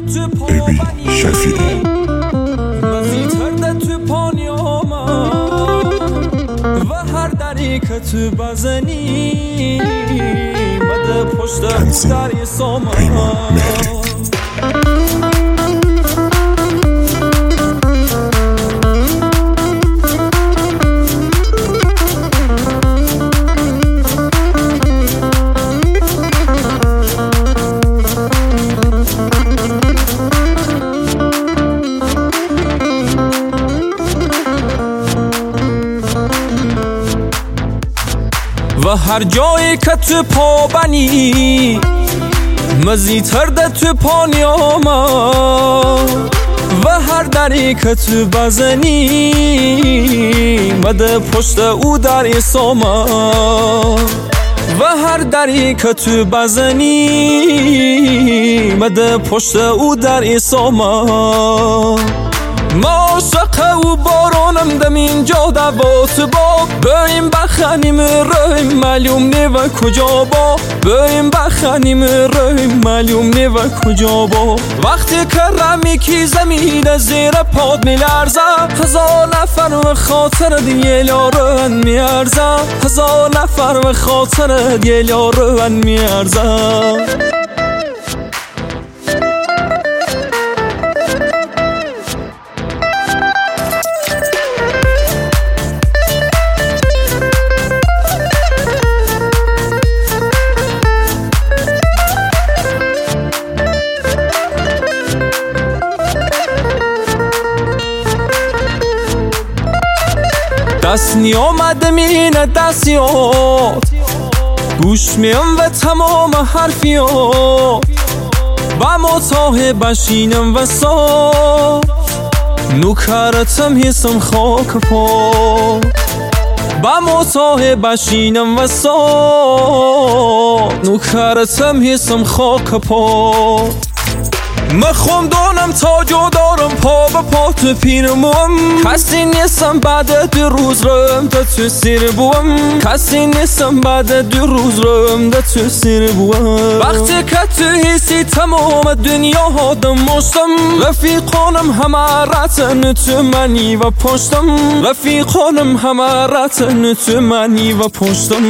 بیبی شفیعی و هر دری که تو بزنی مده پشت دری سامان و هر جایی که تو پا بنی مزیتر ده تو پا نیاما و هر دری که تو بزنی مده پشت او در ساما و هر دری که تو بزنی مده پشت او در ساما ما عاشق و بارانم دم اینجا دوات با بریم بخنیم ریم معلوم نه و کجا با بریم بخنیم ریم معلوم نه و کجا با وقتی که رمی کی زمین زیر پاد میلرزه هزار نفر و خاطر دیگه یارن میارزه هزار نفر و خاطر دیگه یارن میارزه دست نیامده مینه دستیات گوش میم و تمام حرفیات و متاه بشینم و صاف نوکرتم حسم خاک پا و متاه بشینم و صاف نوکرتم حسم خاک پا مخوام دانم تا جا دارم پا به پا تو پیرموم کسی نیستم بعد 2 روز رم ده تو سیر بوم کسی نیستم بعد 2 روز رم ده تو سیر بوم وقتی که تو حسی تمام دنیا هادم مشتم رفیقانم همه رتن تو منی و پشتم رفیقانم همه رتن تو منی و پشتم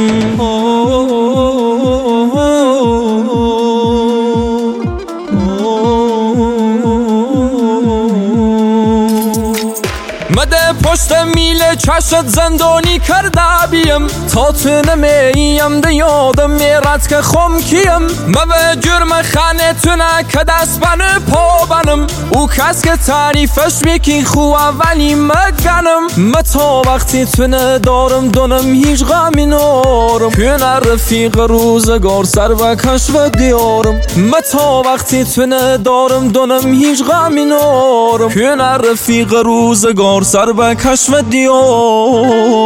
مده پشت میله چشت زندانی کرده بیم تا تو نمیم ده یادم میرد که خم کیم مو جرم خانه تو نکه دست بنه پا بنم او کس که تعریفش میکی خواه ولی مگنم متا وقتی تو ندارم دونم هیچ غمی نارم کنه رفیق روزگار سر و کش و دیارم متا وقتی تو ندارم دونم هیچ غمی نارم کنه رفیق روزگار سر و کشف دیار